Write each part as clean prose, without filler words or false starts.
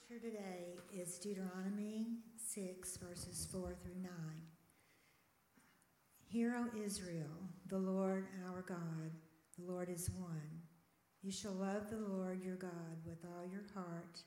Scripture today is Deuteronomy 6, verses 4 through 9. Hear, O Israel, the Lord our God, the Lord is one. You shall love the Lord your God with all your heart,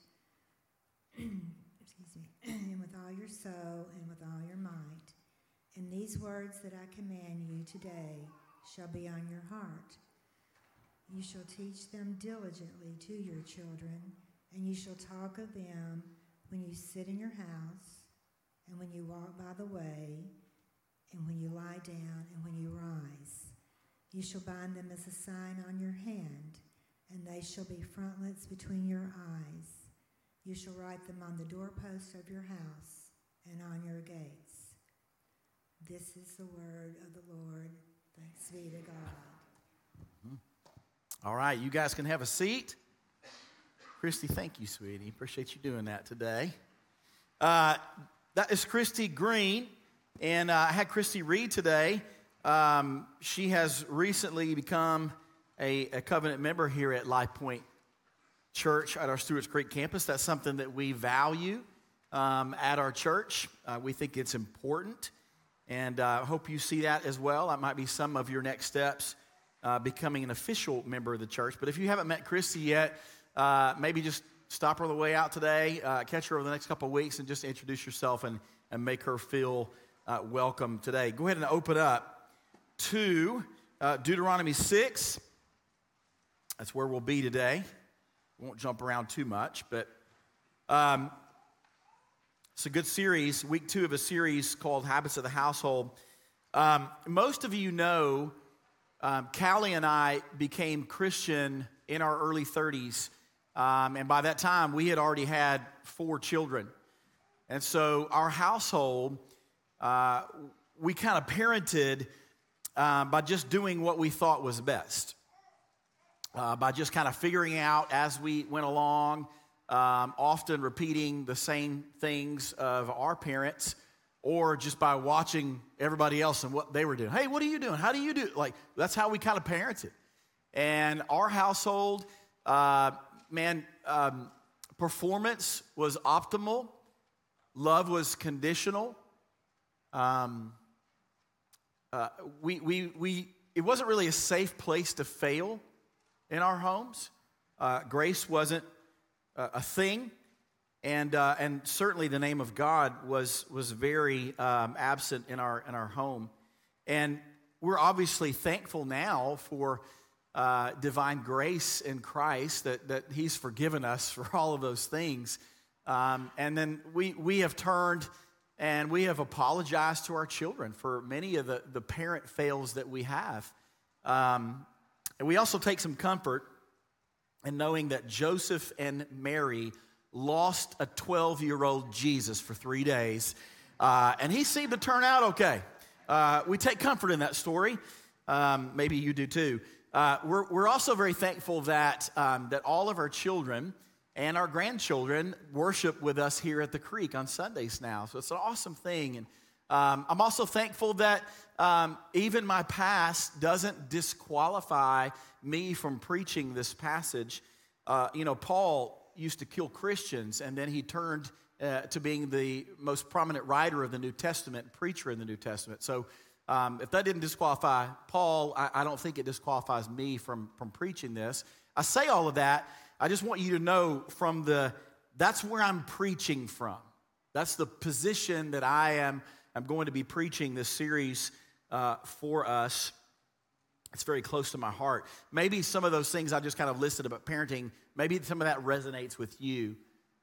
and with all your soul, and with all your might. And these words that I command you today shall be on your heart. You shall teach them diligently to your children, and you shall talk of them when you sit in your house, and when you walk by the way, and when you lie down, and when you rise. You shall bind them as a sign on your hand, and they shall be frontlets between your eyes. You shall write them on the doorposts of your house and on your gates. This is the word of the Lord. Thanks be to God. All right, you guys can have a seat. Christy, thank you, sweetie. Appreciate you doing that today. That is Christy Green, and I had Christy read today. She has recently become a covenant member here at Life Point Church at our Stewart's Creek campus. That's something that we value at our church. We think it's important, and I hope you see that as well. That might be some of your next steps, becoming an official member of the church. But if you haven't met Christy yet, maybe just stop her on the way out today, catch her over the next couple of weeks, and just introduce yourself and make her feel welcome today. Go ahead and open up to Deuteronomy 6. That's where we'll be today. We won't jump around too much, but it's a good series, week 2 of a series called Habits of the Household. Most of you know Callie and I became Christian in our early 30s, and by that time, we had already had 4 children. And so our household, we kind of parented by just doing what we thought was best, by just kind of figuring out as we went along, often repeating the same things of our parents, or just by watching everybody else and what they were doing. Hey, what are you doing? How do you do it? Like, that's how we kind of parented. And our household, performance was optimal. Love was conditional. It wasn't really a safe place to fail in our homes. Grace wasn't a thing, and certainly the name of God was very absent in our home. And we're obviously thankful now for divine grace in Christ, that He's forgiven us for all of those things. And then we have turned and we have apologized to our children for many of the parent fails that we have. And we also take some comfort in knowing that Joseph and Mary lost a 12-year-old Jesus for 3 days, and he seemed to turn out okay. We take comfort in that story. Maybe you do too. We're also very thankful that all of our children and our grandchildren worship with us here at the Creek on Sundays now. So it's an awesome thing. And I'm also thankful that even my past doesn't disqualify me from preaching this passage. Paul used to kill Christians, and then he turned to being the most prominent writer of the New Testament, preacher in the New Testament. So if that didn't disqualify Paul, I don't think it disqualifies me from preaching this. I say all of that. I just want you to know that's where I'm preaching from. That's the position that I'm going to be preaching this series for us. It's very close to my heart. Maybe some of those things I just kind of listed about parenting, maybe some of that resonates with you.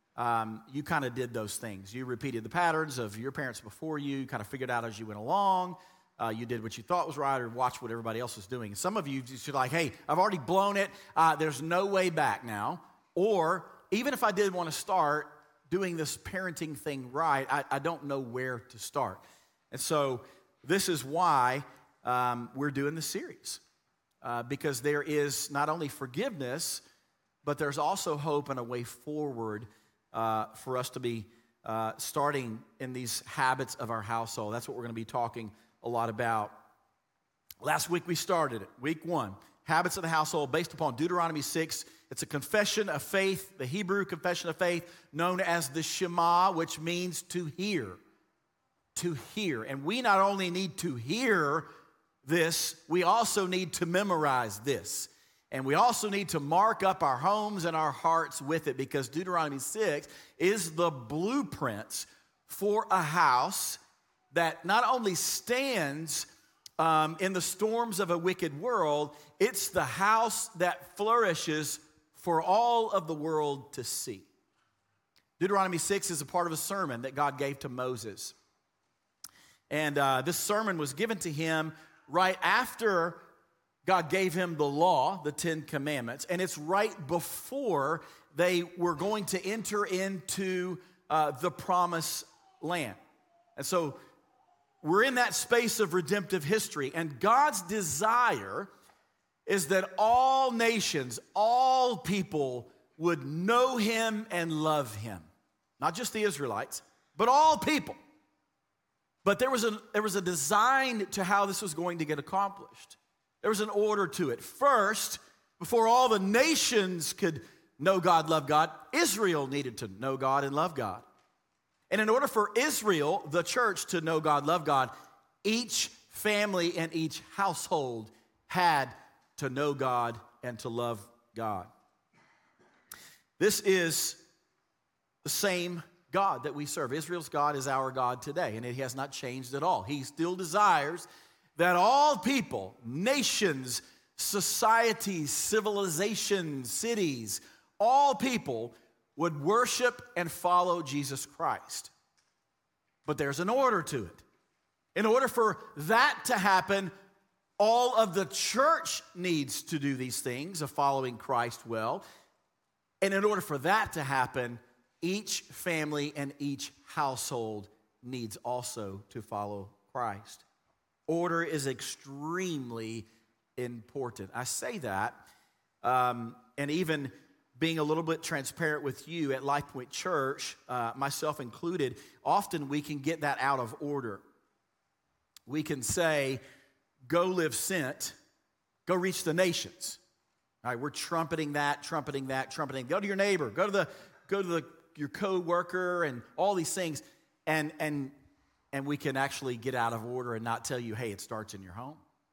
You kind of did those things. You repeated the patterns of your parents before you, kind of figured out as you went along. You did what you thought was right or watched what everybody else was doing. Some of you just like, hey, I've already blown it. There's no way back now. Or even if I did want to start doing this parenting thing right, I don't know where to start. And so this is why we're doing this series. Because there is not only forgiveness, but there's also hope and a way forward for us to be starting in these habits of our household. That's what we're going to be talking a lot about. Last week we started it. Week 1, Habits of the household, based upon Deuteronomy 6. It's a confession of faith, the Hebrew confession of faith, known as the Shema, which means to hear. To hear. And we not only need to hear this, we also need to memorize this. And we also need to mark up our homes and our hearts with it, because Deuteronomy 6 is the blueprints for a house that not only stands in the storms of a wicked world, it's the house that flourishes for all of the world to see. Deuteronomy 6 is a part of a sermon that God gave to Moses. And this sermon was given to him right after God gave him the law, the 10 Commandments. And it's right before they were going to enter into the promised land. And so we're in that space of redemptive history. And God's desire is that all nations, all people would know him and love him. Not just the Israelites, but all people. But there was a design to how this was going to get accomplished. There was an order to it. First, before all the nations could know God, love God, Israel needed to know God and love God. And in order for Israel, the church, to know God, love God, each family and each household had to know God and to love God. This is the same God that we serve. Israel's God is our God today, and he has not changed at all. He still desires that all people, nations, societies, civilizations, cities, all people would worship and follow Jesus Christ. But there's an order to it. In order for that to happen, all of the church needs to do these things of following Christ well. And in order for that to happen, each family and each household needs also to follow Christ. Order is extremely important. I say that, and even being a little bit transparent with you at Life Point Church, myself included, often we can get that out of order. We can say, go live sent, go reach the nations. All right, we're trumpeting that. Go to your neighbor, go to your co-worker, and all these things, and we can actually get out of order and not tell you, hey, it starts in your home.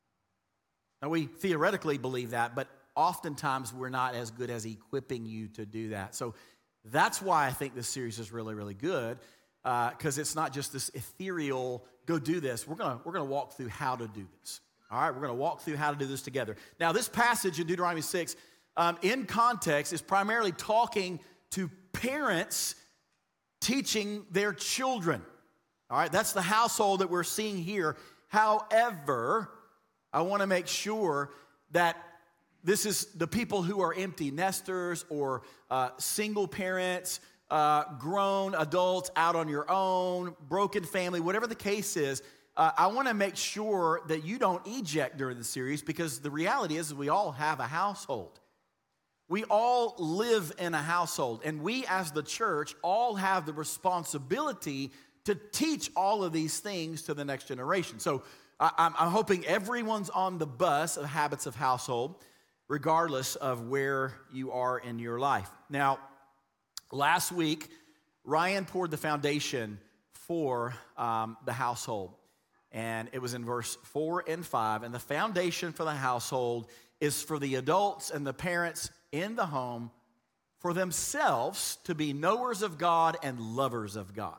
Now, we theoretically believe that, but oftentimes we're not as good as equipping you to do that. So that's why I think this series is really, really good, because it's not just this ethereal, go do this. We're gonna walk through how to do this. All right, we're gonna walk through how to do this together. Now, this passage in Deuteronomy 6, in context, is primarily talking to parents teaching their children. All right, that's the household that we're seeing here. However, I want to make sure that this is the people who are empty nesters or single parents, grown adults out on your own, broken family, whatever the case is. I want to make sure that you don't eject during the series, because the reality is we all have a household. We all live in a household, and we as the church all have the responsibility to teach all of these things to the next generation. So I'm hoping everyone's on the bus of habits of household, regardless of where you are in your life. Now, last week, Ryan poured the foundation for the household, and it was in verse 4 and 5, and the foundation for the household is for the adults and the parents in the home, for themselves to be knowers of God and lovers of God.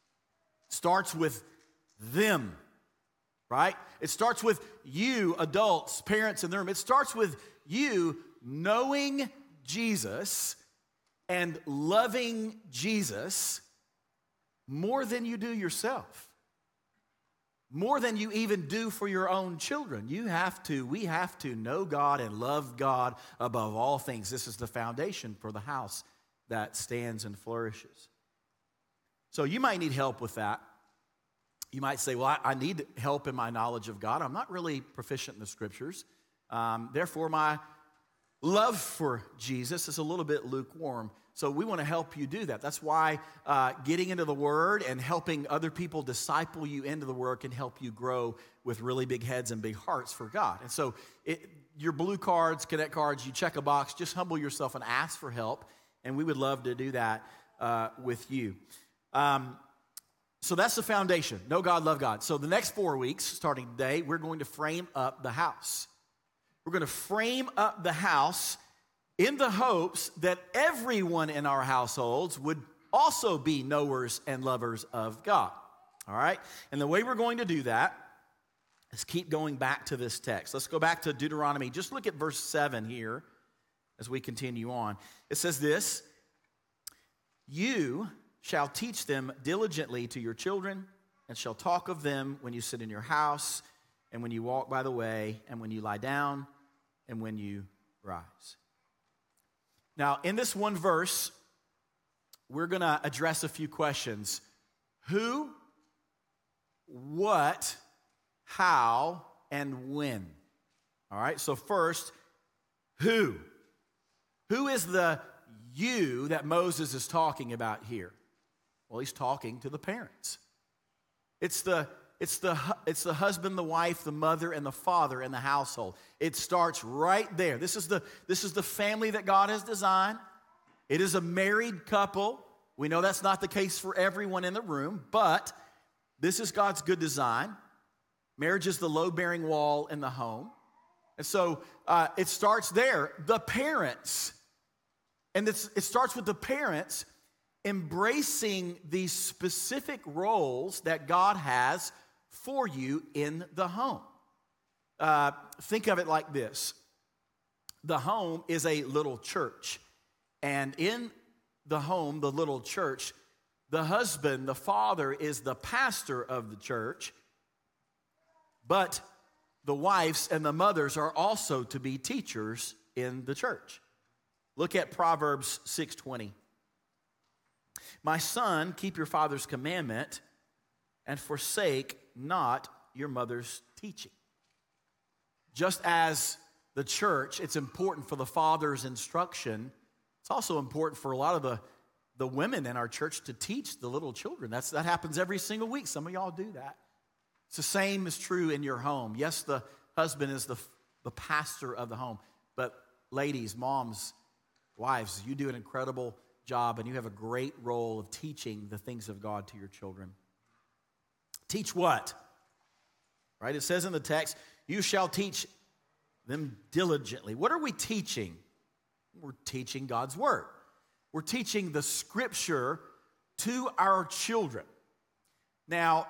Starts with them, right? It starts with you, adults, parents in the room. It starts with you knowing Jesus and loving Jesus more than you do yourself, more than you even do for your own children. We have to know God and love God above all things. This is the foundation for the house that stands and flourishes. So you might need help with that. You might say, well, I need help in my knowledge of God. I'm not really proficient in the scriptures. Therefore, my love for Jesus is a little bit lukewarm. So we want to help you do that. That's why getting into the Word and helping other people disciple you into the Word can help you grow with really big heads and big hearts for God. And so your blue cards, Connect cards, you check a box, just humble yourself and ask for help, and we would love to do that with you. So that's the foundation. Know God, love God. So the next 4 weeks, starting today, we're going to frame up the house. We're going to frame up the house in the hopes that everyone in our households would also be knowers and lovers of God. All right? And the way we're going to do that is keep going back to this text. Let's go back to Deuteronomy. Just look at verse 7 here as we continue on. It says this, "You shall teach them diligently to your children, and shall talk of them when you sit in your house, and when you walk by the way, and when you lie down, and when you rise." Now, in this one verse, we're going to address a few questions. Who, what, how, and when? All right, so first, who? Who is the you that Moses is talking about here? Well, he's talking to the parents. It's the husband, the wife, the mother, and the father in the household. It starts right there. This is the family that God has designed. It is a married couple. We know that's not the case for everyone in the room, but this is God's good design. Marriage is the load-bearing wall in the home. And so it starts there. The parents, and it starts with the parents embracing these specific roles that God has for you in the home. Think of it like this. The home is a little church. And in the home, the little church, the husband, the father, is the pastor of the church. But the wives and the mothers are also to be teachers in the church. Look at Proverbs 6:20. "My son, keep your father's commandment and forsake not your mother's teaching." Just as the church, it's important for the father's instruction, it's also important for a lot of the women in our church to teach the little children. That happens every single week. Some of y'all do that. It's the same is true in your home. Yes, the husband is the pastor of the home, but ladies, moms, wives, you do an incredible job, and you have a great role of teaching the things of God to your children. Teach what? Right? It says in the text, "You shall teach them diligently." What are we teaching? We're teaching God's word. We're teaching the scripture to our children. Now,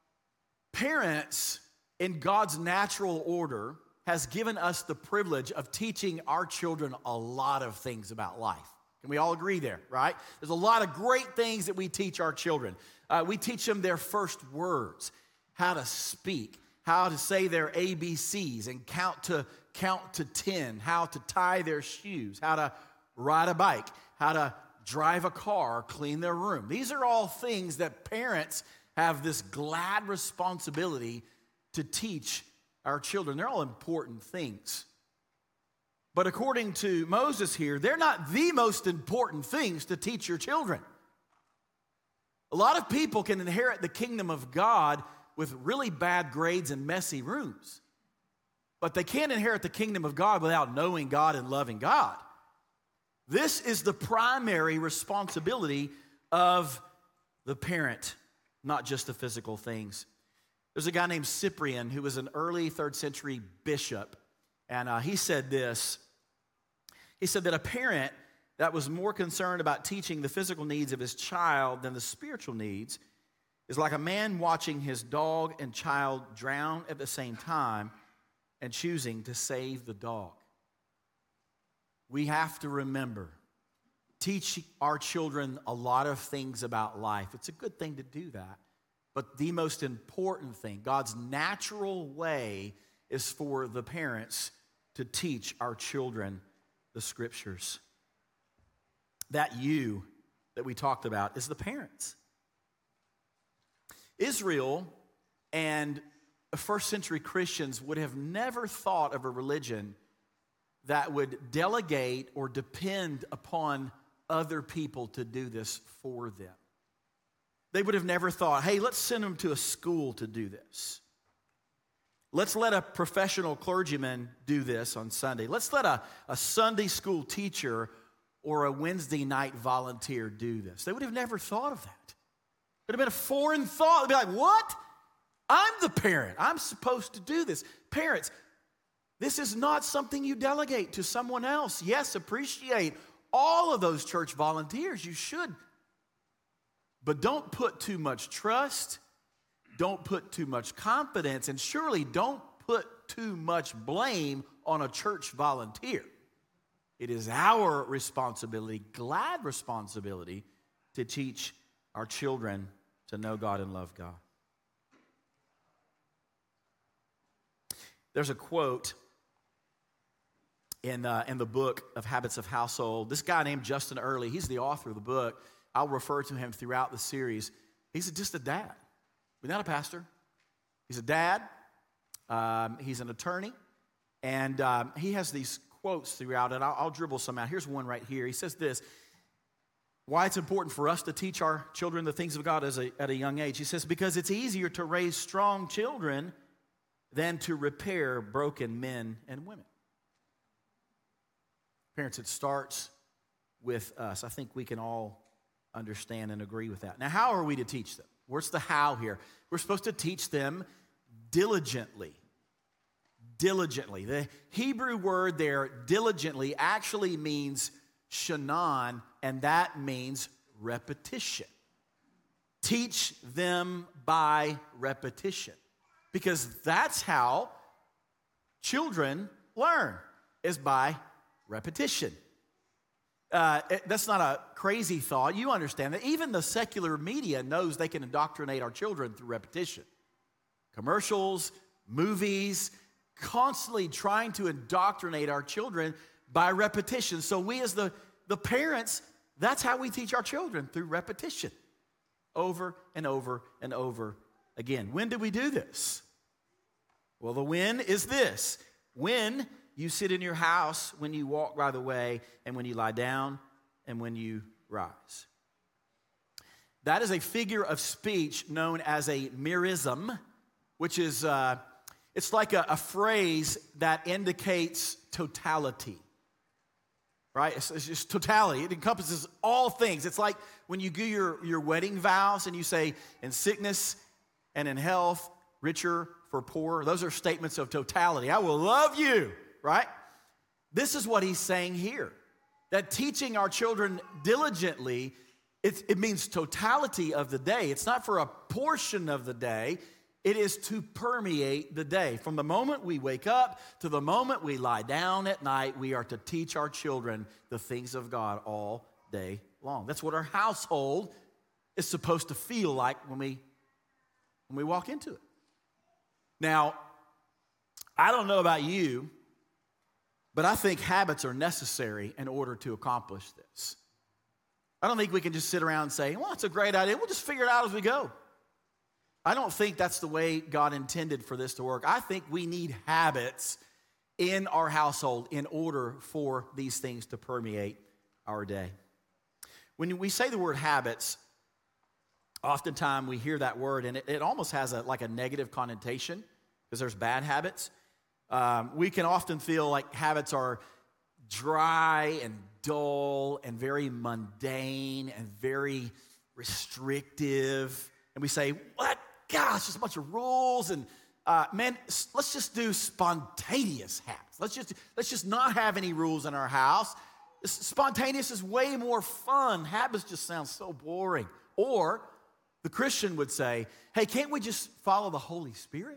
parents, in God's natural order, has given us the privilege of teaching our children a lot of things about life. Can we all agree there, right? There's a lot of great things that we teach our children. We teach them their first words, how to speak, how to say their ABCs and count to 10, how to tie their shoes, how to ride a bike, how to drive a car, clean their room. These are all things that parents have this glad responsibility to teach our children. They're all important things. But according to Moses here, they're not the most important things to teach your children. A lot of people can inherit the kingdom of God with really bad grades and messy rooms. But they can't inherit the kingdom of God without knowing God and loving God. This is the primary responsibility of the parent, not just the physical things. There's a guy named Cyprian who was an early 3rd century bishop. And he said this. He said that a parent that was more concerned about teaching the physical needs of his child than the spiritual needs is like a man watching his dog and child drown at the same time and choosing to save the dog. We have to remember, teach our children a lot of things about life. It's a good thing to do that. But the most important thing, God's natural way, is for the parents to teach our children the scriptures. That you that we talked about is the parents. Israel and first century Christians would have never thought of a religion that would delegate or depend upon other people to do this for them. They would have never thought, hey, let's send them to a school to do this. Let's let a professional clergyman do this on Sunday. Let's let a Sunday school teacher or a Wednesday night volunteer do this. They would have never thought of that. It would have been a foreign thought. They'd be like, what? I'm the parent. I'm supposed to do this. Parents, this is not something you delegate to someone else. Yes, appreciate all of those church volunteers. You should. But don't put too much trust. Don't put too much confidence. And surely don't put too much blame on a church volunteer. It is our responsibility, glad responsibility, to teach our children to know God and love God. There's a quote in the book of Habits of Household. This guy named Justin Earley, he's the author of the book. I'll refer to him throughout the series. He's just a dad. He's not a pastor. He's a dad. He's an attorney. And he has these quotes throughout, and I'll dribble some out. Here's one right here. He says this, why it's important for us to teach our children the things of God at a young age. He says, because it's easier to raise strong children than to repair broken men and women. Parents, it starts with us. I think we can all understand and agree with that. Now, how are we to teach them? Where's the how here? We're supposed to teach them diligently. Diligently. The Hebrew word there, diligently, actually means shanan, and that means repetition. Teach them by repetition. Because that's how children learn, is by repetition. That's not a crazy thought. You understand that even the secular media knows they can indoctrinate our children through repetition. Commercials, movies, constantly trying to indoctrinate our children by repetition. So we as the parents, that's how we teach our children, through repetition. Over and over and over again. When do we do this? Well, the when is this. When you sit in your house, when you walk by the way, and when you lie down, and when you rise. That is a figure of speech known as a merism, which is, it's like a phrase that indicates totality. Right? It's just totality. It encompasses all things. It's like when you do your wedding vows and you say, in sickness and in health, richer for poor. Those are statements of totality. I will love you, right? This is what he's saying here. That teaching our children diligently, it means totality of the day. It's not for a portion of the day. It is to permeate the day. From the moment we wake up to the moment we lie down at night, we are to teach our children the things of God all day long. That's what our household is supposed to feel like when we walk into it. Now, I don't know about you, but I think habits are necessary in order to accomplish this. I don't think we can just sit around and say, well, it's a great idea. We'll just figure it out as we go. I don't think that's the way God intended for this to work. I think we need habits in our household in order for these things to permeate our day. When we say the word habits, oftentimes we hear that word and it almost has a negative connotation because there's bad habits. We can often feel like habits are dry and dull and very mundane and very restrictive. And we say, what? Gosh, just a bunch of rules and man, let's just do spontaneous habits. Let's just not have any rules in our house. Spontaneous is way more fun. Habits just sound so boring. Or the Christian would say, hey, can't we just follow the Holy Spirit?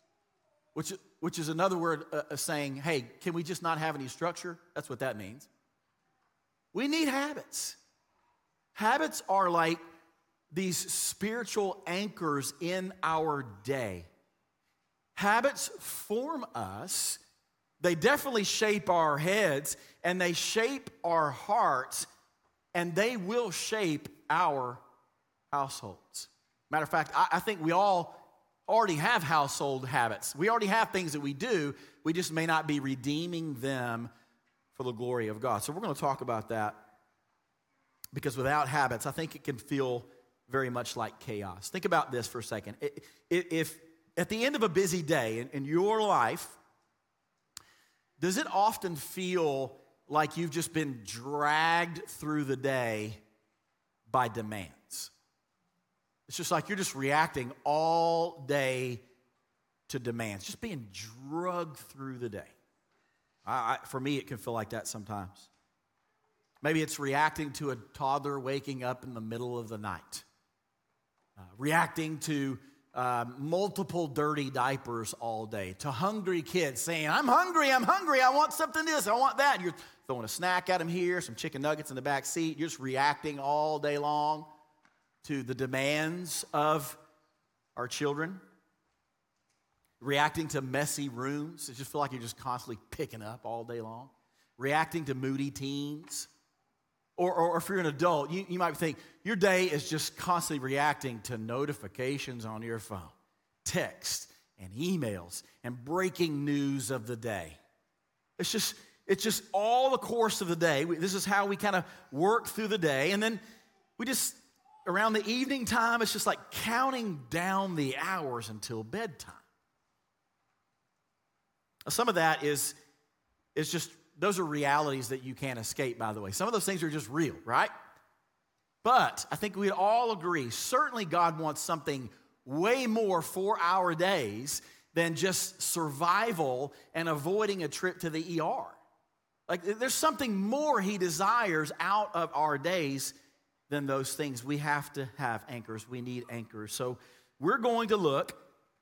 Which is another word saying, hey, can we just not have any structure? That's what that means. We need habits. Habits are like these spiritual anchors in our day. Habits form us. They definitely shape our heads, and they shape our hearts, and they will shape our households. Matter of fact, I think we all already have household habits. We already have things that we do. We just may not be redeeming them for the glory of God. So we're going to talk about that, because without habits, I think it can feel very much like chaos. Think about this for a second. If at the end of a busy day in your life, does it often feel like you've just been dragged through the day by demands? It's just like you're just reacting all day to demands, just being drugged through the day. For me, it can feel like that sometimes. Maybe it's reacting to a toddler waking up in the middle of the night, reacting to multiple dirty diapers all day, to hungry kids saying, I'm hungry, I want something this, I want that. And you're throwing a snack at them here, some chicken nuggets in the back seat. You're just reacting all day long to the demands of our children. Reacting to messy rooms. It just feel like you're just constantly picking up all day long. Reacting to moody teens. Or if you're an adult, you might think your day is just constantly reacting to notifications on your phone, text and emails and breaking news of the day. It's just all the course of the day. This is how we kind of work through the day. And then we just, around the evening time, it's just like counting down the hours until bedtime. Some of that is just, those are realities that you can't escape, by the way. Some of those things are just real, right? But I think we'd all agree, certainly God wants something way more for our days than just survival and avoiding a trip to the ER. Like, there's something more He desires out of our days than those things. We have to have anchors. We need anchors. So we're going to look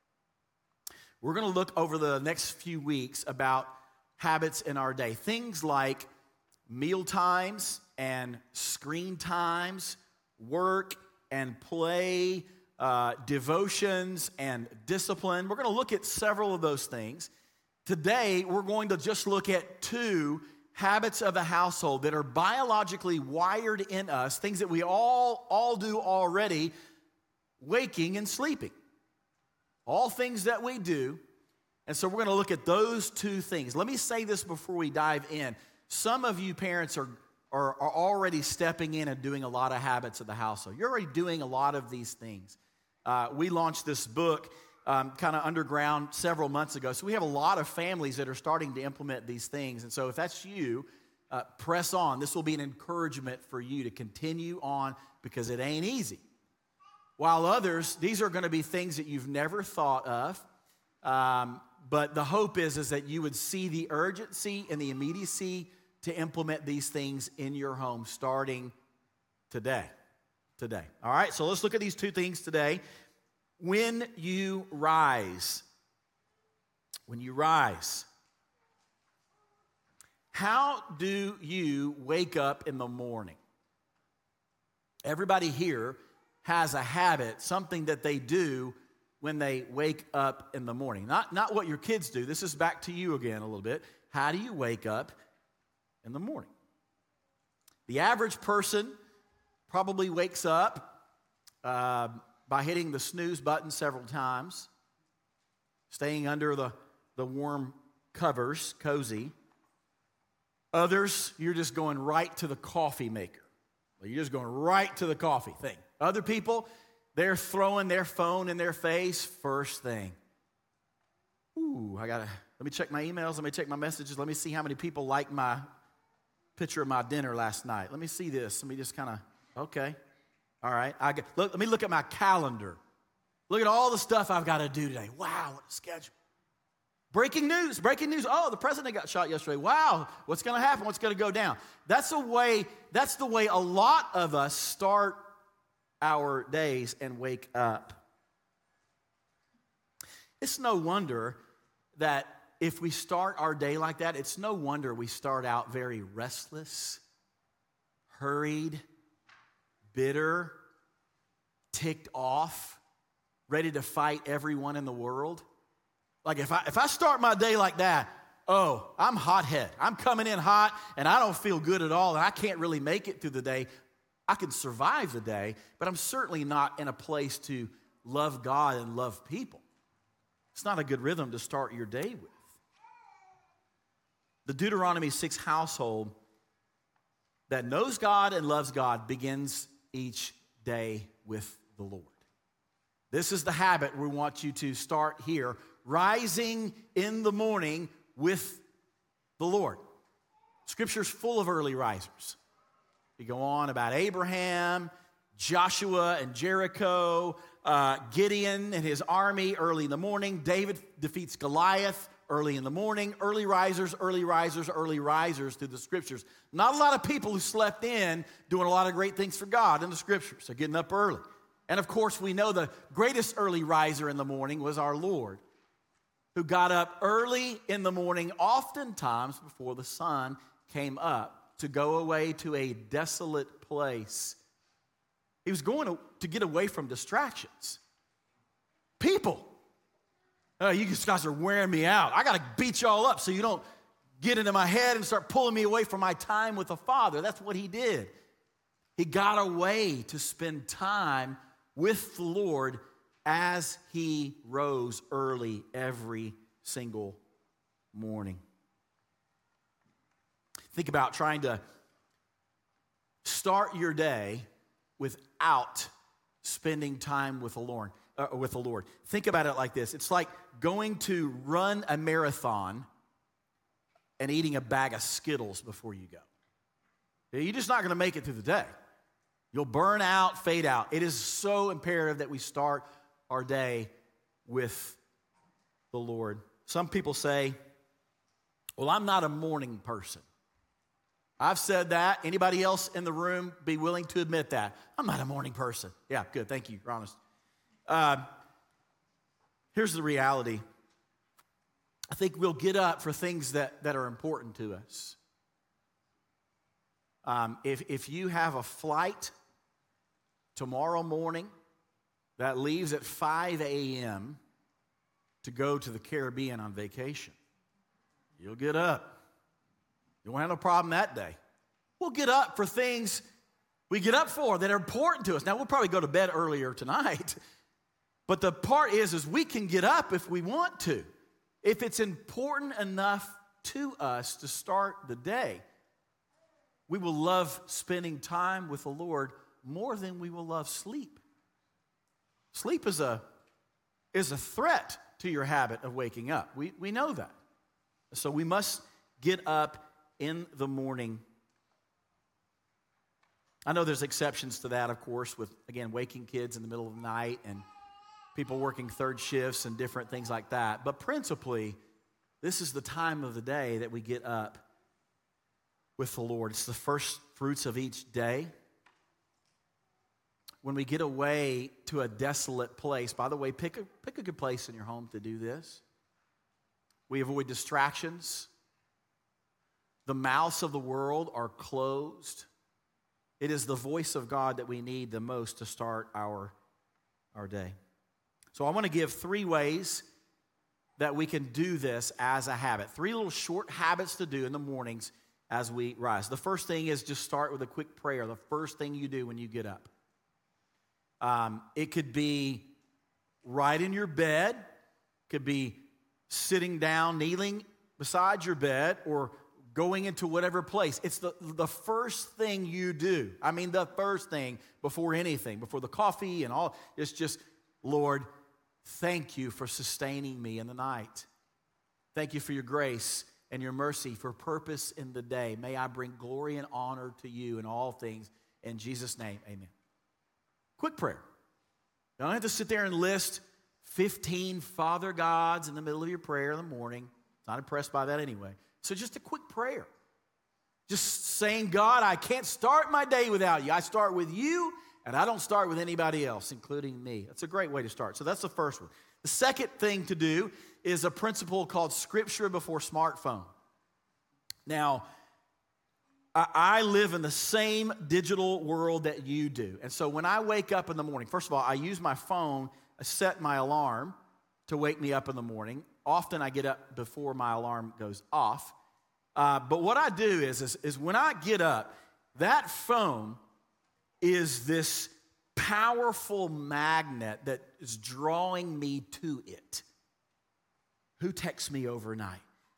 over the next few weeks about habits in our day. Things like meal times and screen times, work and play, devotions and discipline. We're going to look at several of those things. Today, we're going to just look at 2 habits of the household that are biologically wired in us, things that we all do already, waking and sleeping. All things that we do. And so we're going to look at those 2 things. Let me say this before we dive in. Some of you parents are already stepping in and doing a lot of habits of the household. You're already doing a lot of these things. We launched this book kind of underground several months ago. So we have a lot of families that are starting to implement these things. And so if that's you, press on. This will be an encouragement for you to continue on because it ain't easy. While others, these are going to be things that you've never thought of. But the hope is that you would see the urgency and the immediacy to implement these things in your home starting today. All right, so let's look at these 2 things today. When you rise, how do you wake up in the morning? Everybody here has a habit, something that they do when they wake up in the morning. Not what your kids do. This is back to you again a little bit. How do you wake up in the morning? The average person probably wakes up by hitting the snooze button several times, staying under the warm covers, cozy. Others, you're just going right to the coffee maker. You're just going right to the coffee thing. Other people, they're throwing their phone in their face first thing. Let me check my emails, let me check my messages, let me see how many people liked my picture of my dinner last night. Let me see this. Let me just kind of, okay. All right. Let me look at my calendar. Look at all the stuff I've got to do today. Wow, what a schedule. Breaking news. Oh, the president got shot yesterday. Wow, what's going to happen? What's going to go down? That's the way a lot of us start our days and wake up. It's no wonder that if we start our day like that, it's no wonder we start out very restless, hurried, bitter, ticked off, ready to fight everyone in the world. Like if I start my day like that, oh, I'm hothead. I'm coming in hot and I don't feel good at all and I can't really make it through the day. I can survive the day, but I'm certainly not in a place to love God and love people. It's not a good rhythm to start your day with. The Deuteronomy 6 household that knows God and loves God begins each day with the Lord. This is the habit we want you to start here, rising in the morning with the Lord. Scripture's full of early risers. We go on about Abraham, Joshua and Jericho, Gideon and his army early in the morning. David defeats Goliath early in the morning. Early risers, early risers, early risers through the Scriptures. Not a lot of people who slept in doing a lot of great things for God in the Scriptures. They're getting up early. And of course, we know the greatest early riser in the morning was our Lord, who got up early in the morning, oftentimes before the sun came up, to go away to a desolate place. He was going to get away from distractions. People. Oh, you guys are wearing me out. I got to beat y'all up so you don't get into my head and start pulling me away from my time with the Father. That's what he did. He got away to spend time with the Lord as he rose early every single morning. Think about trying to start your day without spending time with the Lord. Think about it like this. It's like going to run a marathon and eating a bag of Skittles before you go. You're just not going to make it through the day. You'll burn out, fade out. It is so imperative that we start our day with the Lord. Some people say, well, I'm not a morning person. I've said that. Anybody else in the room be willing to admit that? I'm not a morning person. Yeah, good. Thank you. You're honest. Here's the reality. I think we'll get up for things that are important to us. If you have a flight tomorrow morning that leaves at 5 a.m. to go to the Caribbean on vacation, you'll get up. You won't have no problem that day. We'll get up for things we get up for that are important to us. Now, we'll probably go to bed earlier tonight, but the part is we can get up if we want to. If it's important enough to us to start the day, we will love spending time with the Lord more than we will love sleep. Sleep is a threat to your habit of waking up. We know that. So we must get up in the morning. I know there's exceptions to that, of course, with, again, waking kids in the middle of the night and people working third shifts and different things like that. But principally, this is the time of the day that we get up with the Lord. It's the first fruits of each day. When we get away to a desolate place, by the way, pick a good place in your home to do this. We avoid distractions. The mouths of the world are closed. It is the voice of God that we need the most to start our day. So I want to give 3 ways that we can do this as a habit. 3 little short habits to do in the mornings as we rise. The first thing is just start with a quick prayer, the first thing you do when you get up. It could be right in your bed, could be sitting down, kneeling beside your bed, or going into whatever place. It's the first thing you do. I mean, the first thing before anything, before the coffee and all. It's just, Lord, thank you for sustaining me in the night. Thank you for your grace and your mercy for purpose in the day. May I bring glory and honor to you in all things. In Jesus' name, amen. Quick prayer. You don't have to sit there and list 15 Father Gods in the middle of your prayer in the morning. Not impressed by that anyway. So just a quick prayer. Just saying, God, I can't start my day without you. I start with you, and I don't start with anybody else, including me. That's a great way to start. So that's the first one. The second thing to do is a principle called Scripture before smartphone. Now, I live in the same digital world that you do. And so when I wake up in the morning, first of all, I use my phone, I set my alarm to wake me up in the morning. Often I get up before my alarm goes off. But what I do is when I get up, that phone is this powerful magnet that is drawing me to it. Who texts me overnight?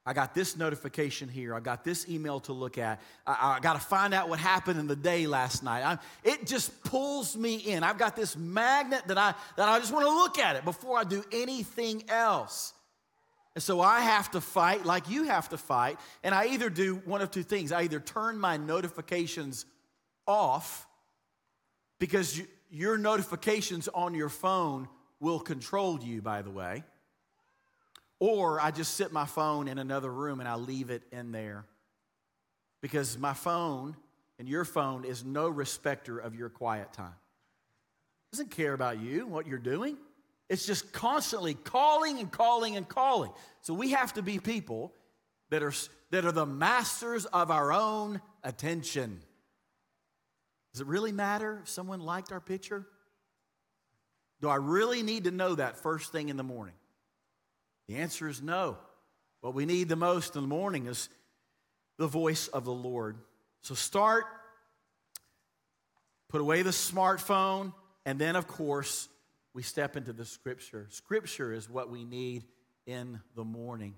I got this notification here. I got this email to look at. I got to find out what happened in the day last night. It just pulls me in. I've got this magnet that I just want to look at it before I do anything else. And so I have to fight like you have to fight. And I either do one of two things. I either turn my notifications off, because your notifications on your phone will control you, by the way. Or I just sit my phone in another room and I leave it in there. Because my phone and your phone is no respecter of your quiet time. It doesn't care about you, what you're doing. It's just constantly calling and calling and calling. So we have to be people that are the masters of our own attention. Does it really matter if someone liked our picture? Do I really need to know that first thing in the morning? The answer is no. What we need the most in the morning is the voice of the Lord. So put away the smartphone, and then, of course, we step into the Scripture. Scripture is what we need in the morning.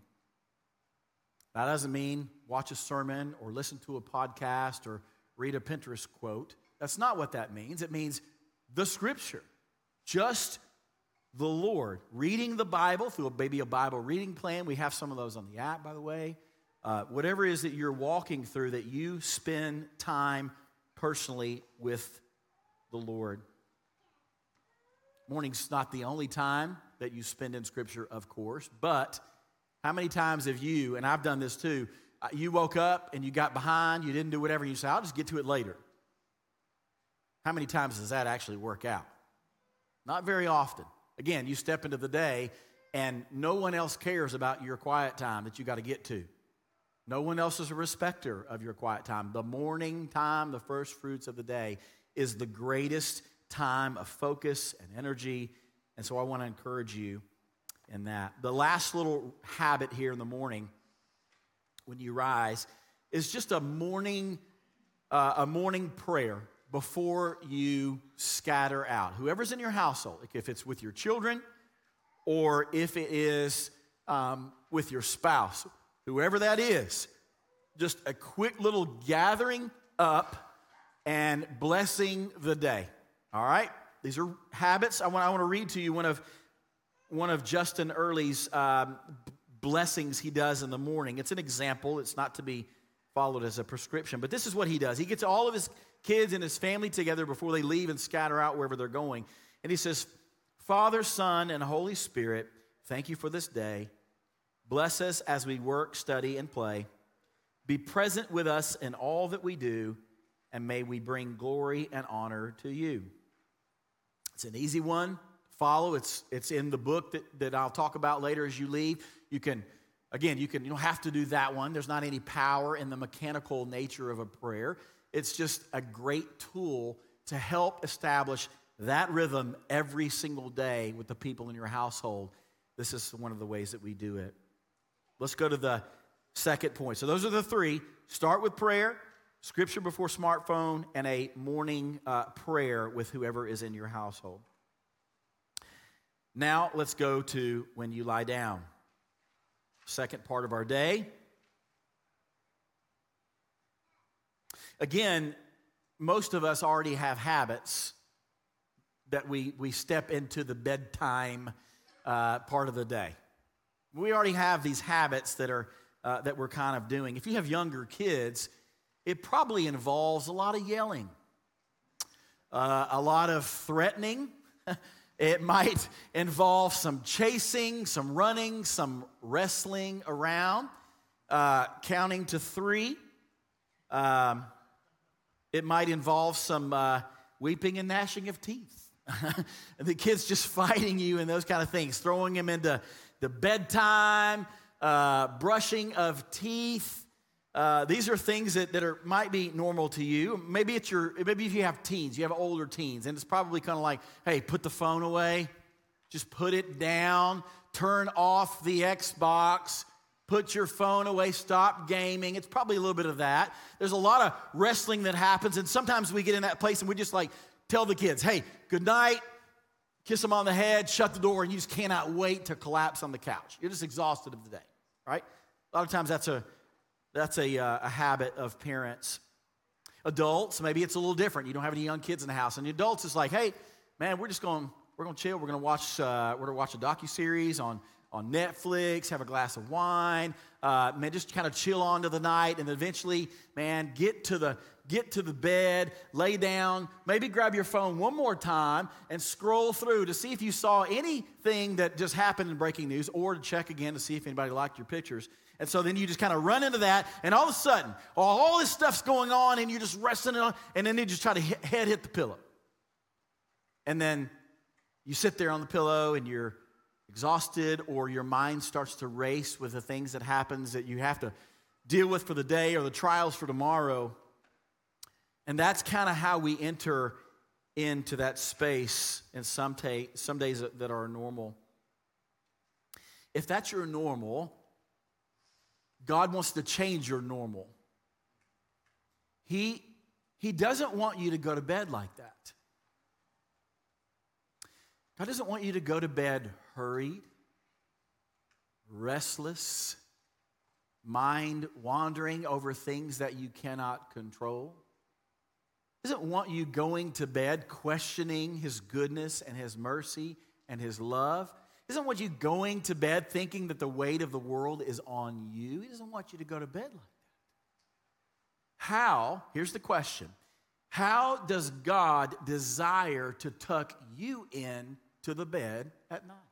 That doesn't mean watch a sermon or listen to a podcast or read a Pinterest quote. That's not what that means. It means the Scripture. Just the Lord. Reading the Bible through maybe a Bible reading plan. We have some of those on the app, by the way. Whatever it is that you're walking through, that you spend time personally with the Lord. Morning's not the only time that you spend in Scripture, of course, but how many times have you, and I've done this too, you woke up and you got behind, you didn't do whatever, and you said, I'll just get to it later. How many times does that actually work out? Not very often. Again, you step into the day and no one else cares about your quiet time that you got to get to. No one else is a respecter of your quiet time. The morning time, the first fruits of the day, is the greatest time of focus and energy. And so I want to encourage you in that. The last little habit here in the morning when you rise is just a morning prayer before you scatter out. Whoever's in your household, if it's with your children or if it is with your spouse, whoever that is, just a quick little gathering up and blessing the day. All right? These are habits. I want to read to you one of Justin Early's blessings he does in the morning. It's an example. It's not to be followed as a prescription, but this is what he does. He gets all of his kids and his family together before they leave and scatter out wherever they're going. And he says, Father, Son, and Holy Spirit, thank you for this day. Bless us as we work, study, and play. Be present with us in all that we do, and may we bring glory and honor to you. It's an easy one to follow. It's in the book that I'll talk about later as you leave. You don't have to do that one. There's not any power in the mechanical nature of a prayer. It's just a great tool to help establish that rhythm every single day with the people in your household. This is one of the ways that we do it. Let's go to the second point. So those are the three. Start with prayer, Scripture before smartphone, and a morning prayer with whoever is in your household. Now let's go to when you lie down. Second part of our day. Again, most of us already have habits that we step into the bedtime part of the day. We already have these habits that we're kind of doing. If you have younger kids, it probably involves a lot of yelling, a lot of threatening. It might involve some chasing, some running, some wrestling around, counting to 3. It might involve some weeping and gnashing of teeth. The kids just fighting you and those kind of things, throwing them into the bedtime, brushing of teeth. These are things that might be normal to you. Maybe if you have teens, you have older teens, and it's probably kind of like, hey, put the phone away, just put it down, turn off the Xbox, put your phone away, stop gaming. It's probably a little bit of that. There's a lot of wrestling that happens, and sometimes we get in that place and we just like tell the kids, hey, good night, kiss them on the head, shut the door, and you just cannot wait to collapse on the couch. You're just exhausted of the day, right? A lot of times that's a habit of parents. Adults, maybe it's a little different. You don't have any young kids in the house. And the adults, it's like, hey, man, we're going to chill. We're going to watch a docuseries on Netflix, have a glass of wine, man, just kind of chill on to the night, and eventually, man, get to the bed, lay down, maybe grab your phone one more time and scroll through to see if you saw anything that just happened in breaking news, or to check again to see if anybody liked your pictures. And so then you just kind of run into that, and all of a sudden, all this stuff's going on, and you're just resting it on, and then you just try to hit the pillow. And then you sit there on the pillow, and you're exhausted, or your mind starts to race with the things that happens that you have to deal with for the day or the trials for tomorrow. And that's kind of how we enter into that space in some days that are normal. If that's your normal, God wants to change your normal. He doesn't want you to go to bed like that. God doesn't want you to go to bed hurried, restless, mind wandering over things that you cannot control. He doesn't want you going to bed questioning His goodness and His mercy and His love. He doesn't want you going to bed thinking that the weight of the world is on you. He doesn't want you to go to bed like that. How, here's the question, how does God desire to tuck you in to the bed at night?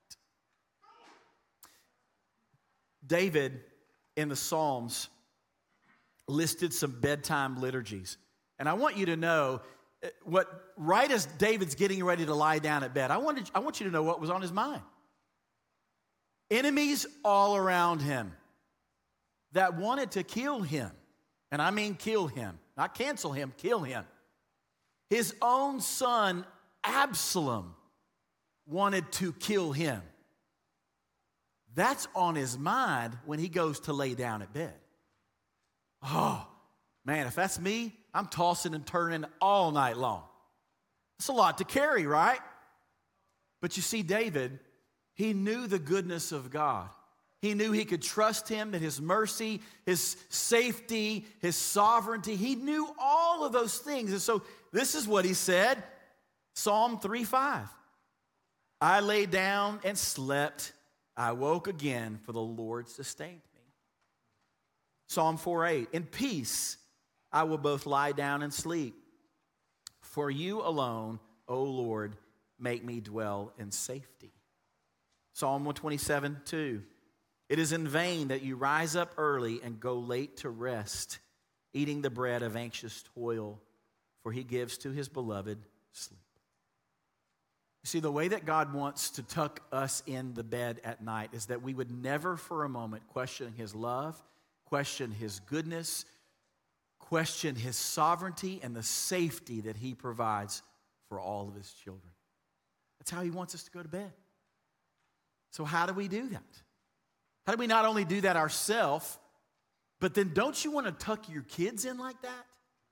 David in the Psalms listed some bedtime liturgies. And I want you to know right as David's getting ready to lie down at bed, I want you to know what was on his mind. Enemies all around him that wanted to kill him. And I mean kill him, not cancel him, kill him. His own son, Absalom, wanted to kill him. That's on his mind when he goes to lay down at bed. Oh, man, if that's me, I'm tossing and turning all night long. It's a lot to carry, right? But you see, David, he knew the goodness of God. He knew he could trust Him, that His mercy, His safety, His sovereignty. He knew all of those things. And so this is what he said, Psalm 3:5. I lay down and slept. I woke again, for the Lord sustained me. Psalm 4:8. In peace I will both lie down and sleep. For you alone, O Lord, make me dwell in safety. Psalm 127:2. It is in vain that you rise up early and go late to rest, eating the bread of anxious toil, for He gives to His beloved sleep. You see, the way that God wants to tuck us in the bed at night is that we would never for a moment question His love, question His goodness, question His sovereignty and the safety that He provides for all of His children. That's how He wants us to go to bed. So how do we do that? How do we not only do that ourselves, but then don't you want to tuck your kids in like that?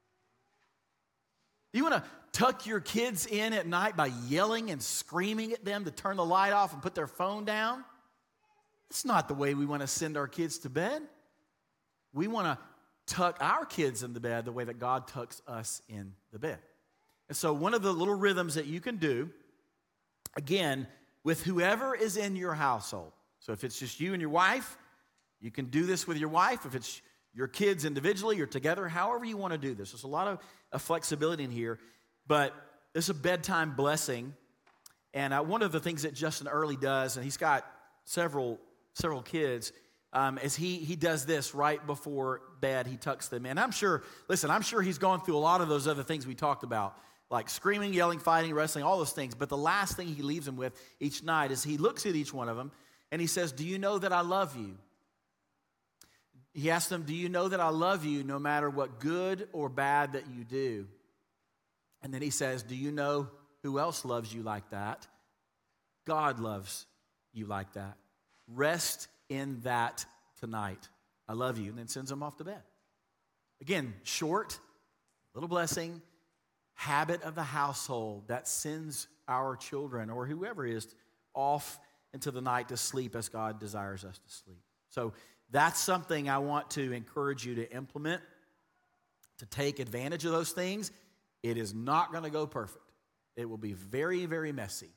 You want to tuck your kids in at night by yelling and screaming at them to turn the light off and put their phone down? That's not the way we want to send our kids to bed. We want to tuck our kids in the bed the way that God tucks us in the bed. And so one of the little rhythms that you can do, again, with whoever is in your household. So if it's just you and your wife, you can do this with your wife. If it's your kids individually or together, however you want to do this. There's a lot of flexibility in here, but it's a bedtime blessing. And one of the things that Justin Early does, and he's got several kids, is he does this right before bed. He tucks them in. I'm sure he's gone through a lot of those other things we talked about, like screaming, yelling, fighting, wrestling, all those things. But the last thing he leaves them with each night is he looks at each one of them and he says, do you know that I love you? He asks them, do you know that I love you no matter what good or bad that you do? And then he says, do you know who else loves you like that? God loves you like that. Rest in that tonight. I love you. And then sends them off to bed. Again, short, little blessing, habit of the household that sends our children or whoever is off into the night to sleep as God desires us to sleep. So that's something I want to encourage you to implement, to take advantage of those things. It is not going to go perfect. It will be very, very messy.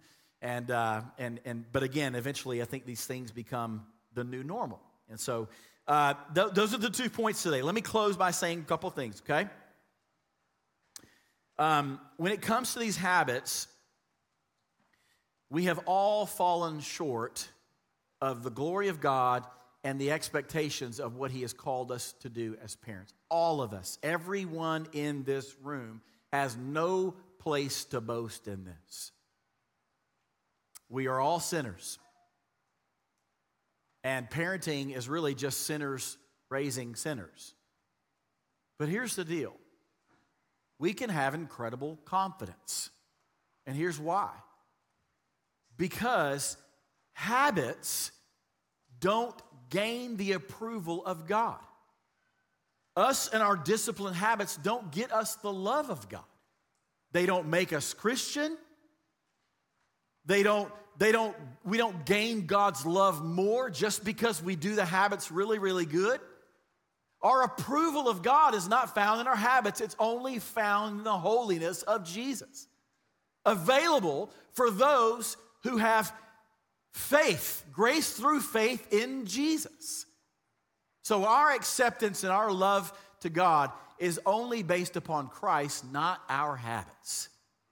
But again, eventually I think these things become the new normal. And so those are the 2 points today. Let me close by saying a couple things, okay? When it comes to these habits, we have all fallen short of the glory of God and the expectations of what He has called us to do as parents. All of us, everyone in this room has no place to boast in this. We are all sinners. And parenting is really just sinners raising sinners. But here's the deal. We can have incredible confidence. And here's why. Because habits don't gain the approval of God. Us and our disciplined habits don't get us the love of God. They don't make us Christian. We don't gain God's love more just because we do the habits really, really good. Our approval of God is not found in our habits. It's only found in the holiness of Jesus. Available for those who have faith, grace through faith in Jesus. So our acceptance and our love to God is only based upon Christ, not our habits.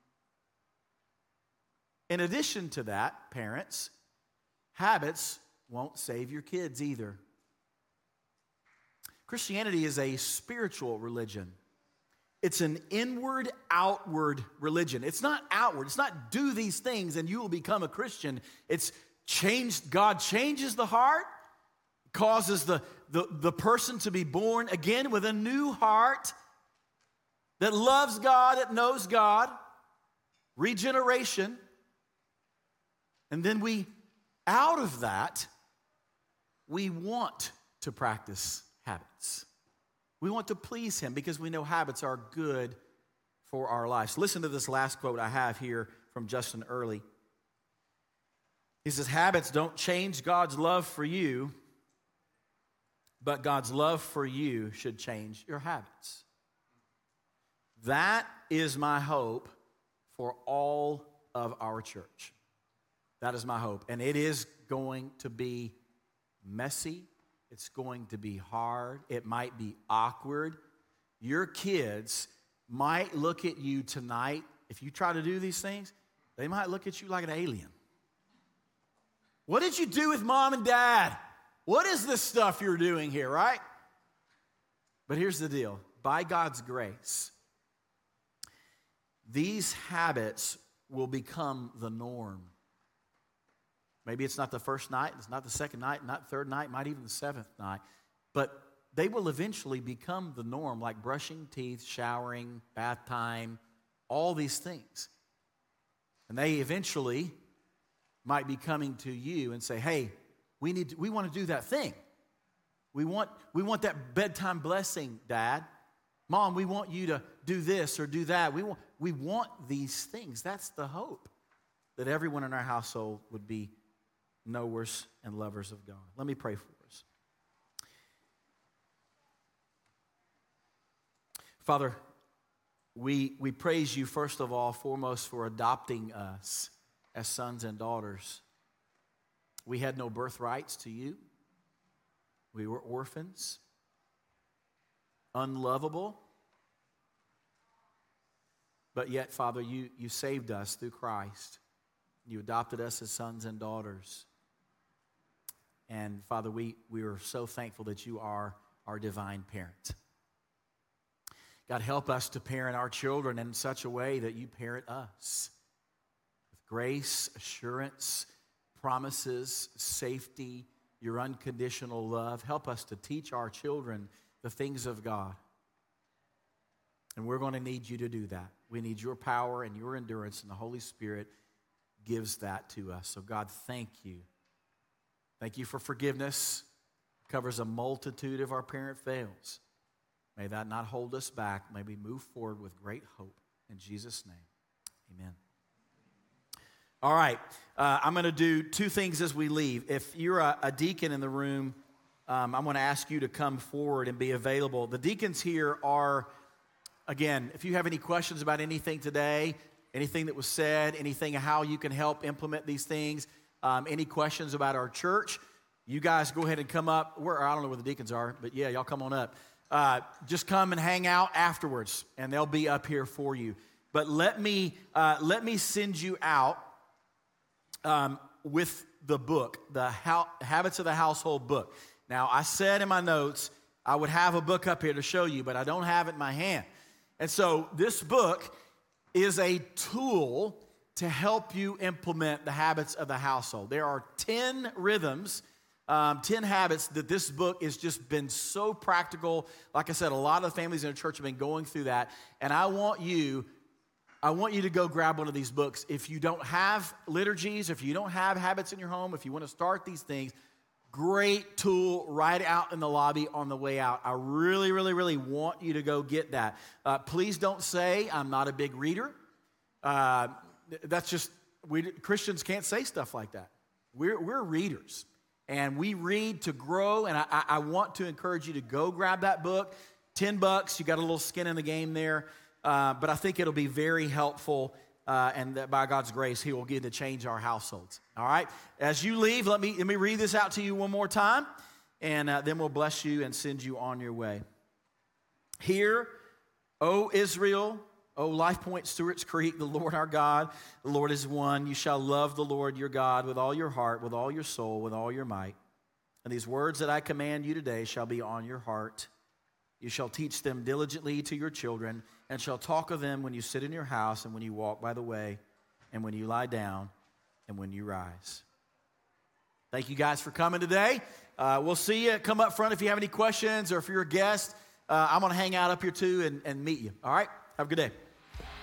In addition to that, parents, habits won't save your kids either. Christianity is a spiritual religion. It's an inward, outward religion. It's not outward. It's not do these things and you will become a Christian. It's changed. God changes the heart, causes the person to be born again with a new heart that loves God, that knows God, regeneration. And then out of that, we want to practice habits. We want to please Him because we know habits are good for our lives. Listen to this last quote I have here from Justin Early. He says, habits don't change God's love for you, but God's love for you should change your habits. That is my hope for all of our church. That is my hope. And it is going to be messy. It's going to be hard. It might be awkward. Your kids might look at you tonight. If you try to do these things, they might look at you like an alien. What did you do with mom and dad? What is this stuff you're doing here, right? But here's the deal. By God's grace, these habits will become the norm. Maybe it's not the first night, it's not the second night, not the third night, might even the seventh night. But they will eventually become the norm, like brushing teeth, showering, bath time, all these things. And they eventually might be coming to you and say, hey, we want to do that thing. We want that bedtime blessing, Dad. Mom, we want you to do this or do that. We want these things. That's the hope, that everyone in our household would be knowers and lovers of God. Let me pray for us. Father, we praise you first of all, foremost, for adopting us as sons and daughters. We had no birthrights to you. We were orphans, unlovable. But yet, Father, you saved us through Christ. You adopted us as sons and daughters. And Father, we are so thankful that you are our divine parent. God, help us to parent our children in such a way that you parent us with grace, assurance, promises, safety, your unconditional love. Help us to teach our children the things of God. And we're going to need you to do that. We need your power and your endurance, and the Holy Spirit gives that to us. So God, thank you. Thank you for forgiveness. It covers a multitude of our parent fails. May that not hold us back. May we move forward with great hope. In Jesus' name, amen. All right, I'm going to do two things as we leave. If you're a deacon in the room, I'm going to ask you to come forward and be available. The deacons here are, again, if you have any questions about anything today, anything that was said, anything how you can help implement these things, any questions about our church, you guys go ahead and come up. I don't know where the deacons are, but yeah, y'all come on up. Just come and hang out afterwards, and they'll be up here for you. But let me send you out with the book, the Habits of the Household book. Now, I said in my notes I would have a book up here to show you, but I don't have it in my hand. And so this book is a tool to help you implement the habits of the household. There are 10 rhythms, 10 habits that this book has just been so practical. Like I said, a lot of the families in the church have been going through that. And I want you to go grab one of these books. If you don't have liturgies, if you don't have habits in your home, if you want to start these things, great tool right out in the lobby on the way out. I really, really, really want you to go get that. Please don't say, I'm not a big reader. That's just, Christians can't say stuff like that. We're readers, and we read to grow, and I want to encourage you to go grab that book. $10, you got a little skin in the game there, but I think it'll be very helpful, and that by God's grace, He will begin to change our households. All right? As you leave, let me read this out to you one more time, and then we'll bless you and send you on your way. Hear, O Israel, O Life Point, Stewart's Creek, the Lord our God, the Lord is one. You shall love the Lord your God with all your heart, with all your soul, with all your might. And these words that I command you today shall be on your heart. You shall teach them diligently to your children, and shall talk of them when you sit in your house, and when you walk by the way, and when you lie down, and when you rise. Thank you guys for coming today. We'll see you. Come up front if you have any questions, or if you're a guest. I'm going to hang out up here too and meet you. All right? Have a good day.